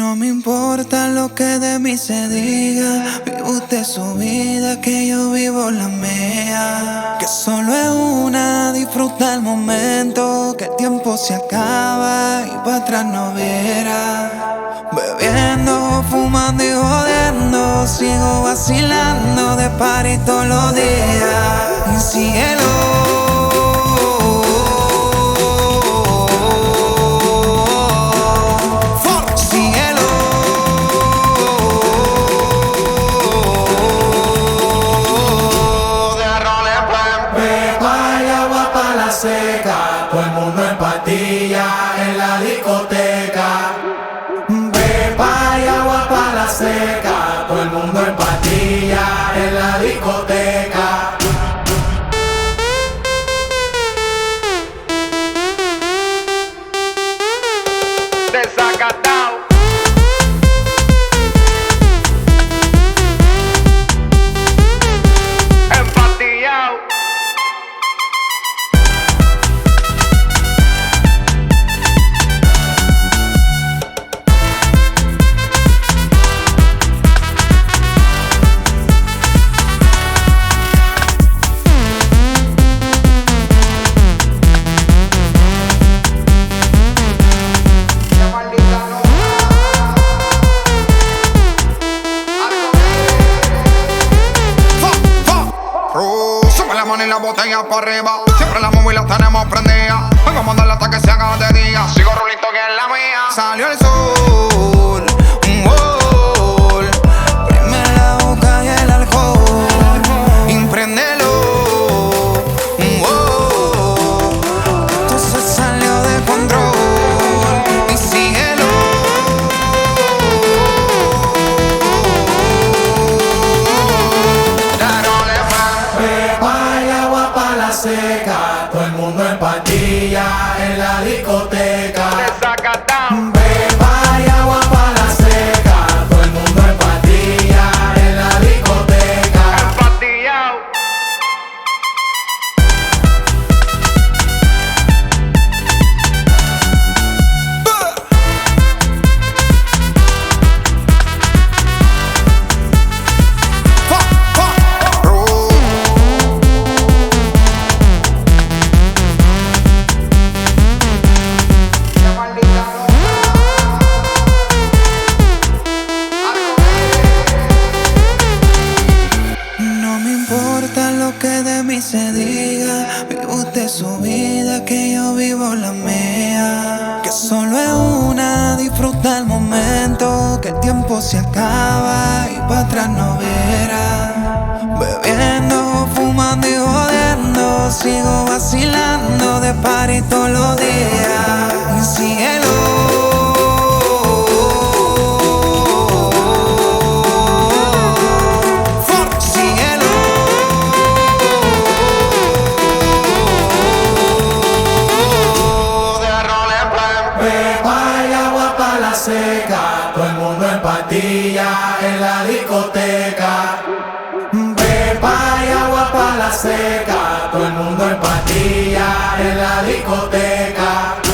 No me importa lo que de mí se diga, vive usted su vida, que yo vivo la mía. Que solo es una, disfruta el momento, que el tiempo se acaba y para atrás no verá. Bebiendo, fumando y jodiendo, sigo vacilando de party todos los días. Y síguelo. Seca, todo el mundo en patilla en la discoteca. Pepa y agua para la seca, todo el mundo en patilla en la discoteca. Desacatado. Empatillado. Sube la mano y la botella para arriba. Siempre la móvil la tenemos prendida. Vengo a mandarla hasta que se haga de día. Sigo rulito que es la mía. Salió el sol, un gol. Prime la boca y el alcohol. Impréndelo, un gol. Esto se salió de control. Y síguelo. Seca, todo el mundo en patilla en la discoteca. Desacatado. Pepa y agua para la seca, todo el mundo en patilla en la discoteca. Empatillado. Que de mí se diga, vive usted su vida, que yo vivo la mía. Que solo es una, disfruta el momento, que el tiempo se acaba y para atrás no verá. Bebiendo, fumando y jodiendo, sigo vacilando de party todos los días. Y síguelo. Seca, todo el mundo en patilla en la discoteca. Pepa y agua para la seca, todo el mundo en patilla en la discoteca.